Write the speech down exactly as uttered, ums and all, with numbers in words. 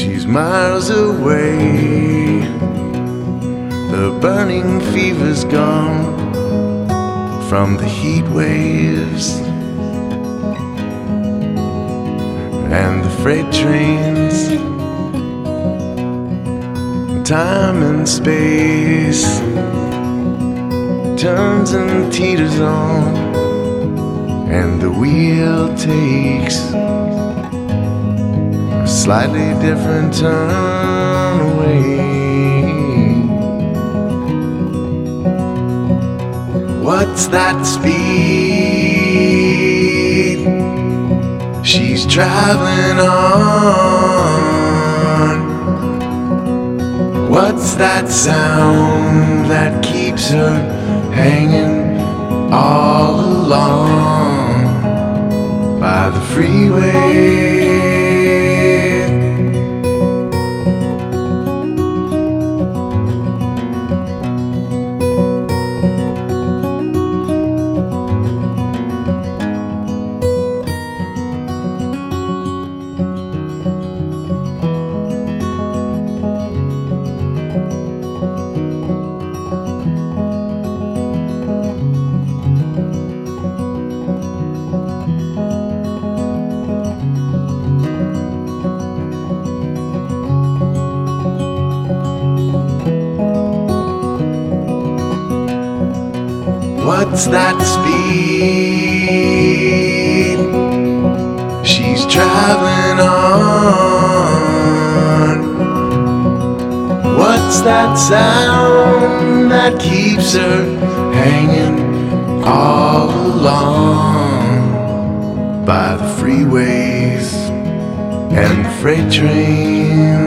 She's miles away. The burning fever's gone from the heat waves and the freight trains. Time and space turns and teeters on, and the wheel takes a slightly different turn away. What's that speed she's traveling on? What's that sound that keeps her hanging all along by the freeway? What's that speed she's traveling on? What's that sound that keeps her hanging all along by the freeways and the freight trains?